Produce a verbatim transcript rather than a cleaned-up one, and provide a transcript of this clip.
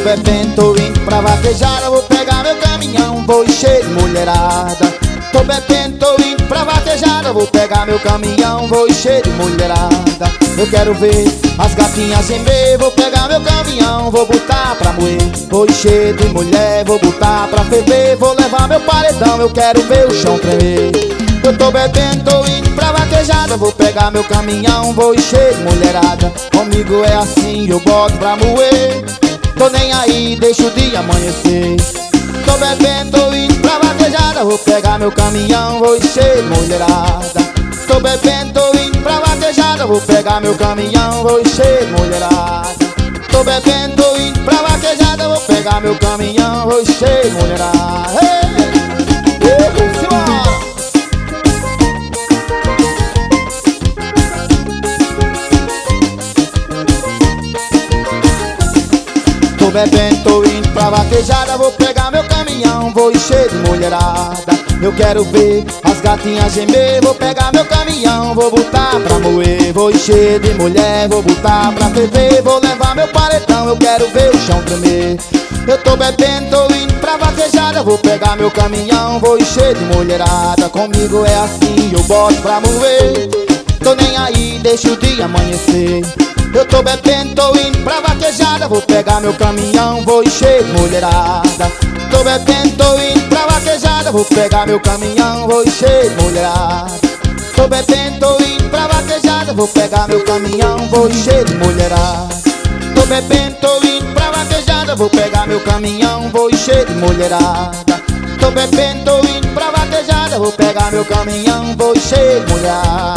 bebendo, tô indo pra vaquejada. Vou pegar meu caminhão, vou encher de mulherada. Tô bebendo, tô indo pra vaquejada. Vou pegar meu caminhão, vou encher de mulherada. Eu quero ver as gatinhas gemer. Vou pegar meu caminhão, vou botar pra moer. Vou encher de mulher, vou botar pra ferver. Vou levar meu paredão, eu quero ver o chão tremer. Eu tô bebendo, tô indo pra vaquejada. Vou pegar meu caminhão, vou encher de mulherada. Comigo é assim, eu boto pra moer. Tô nem aí, deixa o dia amanhecer. Tô bebendo, tô indo pra vaquejada. Vou pegar meu caminhão, vou encher de mulherada. Tô bebendo, tô indo pra vaquejada. Vou pegar meu caminhão, vou encher de mulherada. Tô bebendo, tô indo pra vaquejada. Vou pegar meu caminhão, vou encher de mulherada. Ei, ei, simbora! Tô bebendo, tô indo pra vaquejada. Vou pegar meu caminhão, vou encher de mulherada. Eu quero ver as gatinhas gemer. Vou pegar meu caminhão, vou botar pra moer. Vou encher de mulher, vou botar pra ferver. Vou levar meu paletão, eu quero ver o chão tremer. Eu tô bebendo, tô indo pra vaquejada. Vou pegar meu caminhão, vou encher de mulherada. Comigo é assim, eu boto pra moer. Tô nem aí, deixa o dia amanhecer. Eu tô bebendo, tô indo pra vaquejada. Vou pegar meu caminhão, vou encher de mulherada. Tô bebendo, tô indo pra vaquejada. Vou pegar meu caminhão, vou encher de mulherada. Tô bebendo, tô indo pra vaquejada. Vou pegar meu caminhão, vou encher de mulherada. Tô bebendo, tô indo pra vaquejada. Vou pegar meu caminhão, vou encher de mulherada. Tô bebendo, tô indo pra vaquejada. Vou pegar meu caminhão, vou encher de mulherada.